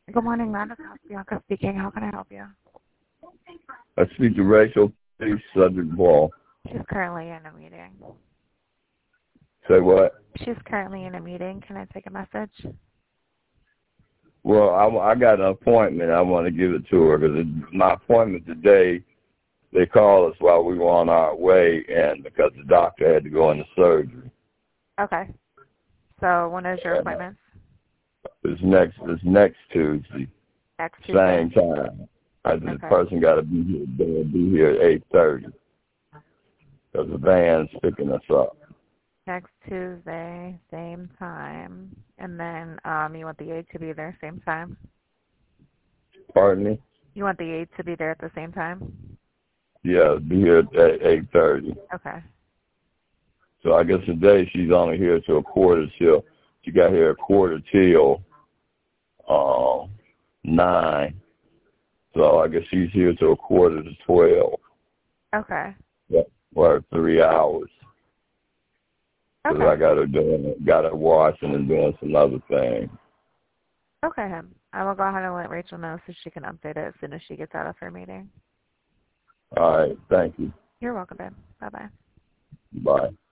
Good morning, Madam Bianca speaking. How can I help you? I speak to Rachel P. Cedric Ball. She's currently in a meeting. Say what? She's currently in a meeting. Can I take a message? Well, I got an appointment. I want to give it to her because my appointment today, they called us while we were on our way, and because the doctor had to go into surgery. Okay. So when is your appointment? It's next Tuesday. Next Tuesday? Same time. The person got to be here. They'll be here at 8:30 because the van's picking us up. Next Tuesday, same time. And then you want the aide to be there same time? Pardon me? You want the aide to be there at the same time? Yeah, be here at 8:30. Okay. So I guess today she's only here till a quarter till. She got here a quarter till 9. So I guess she's here till a quarter to 12. Okay. Yeah, or 3 hours. Because I got her washing and doing some other things. Okay, hon. I will go ahead and let Rachel know so she can update it as soon as she gets out of her meeting. All right. Thank you. You're welcome, babe. Bye-bye. Bye.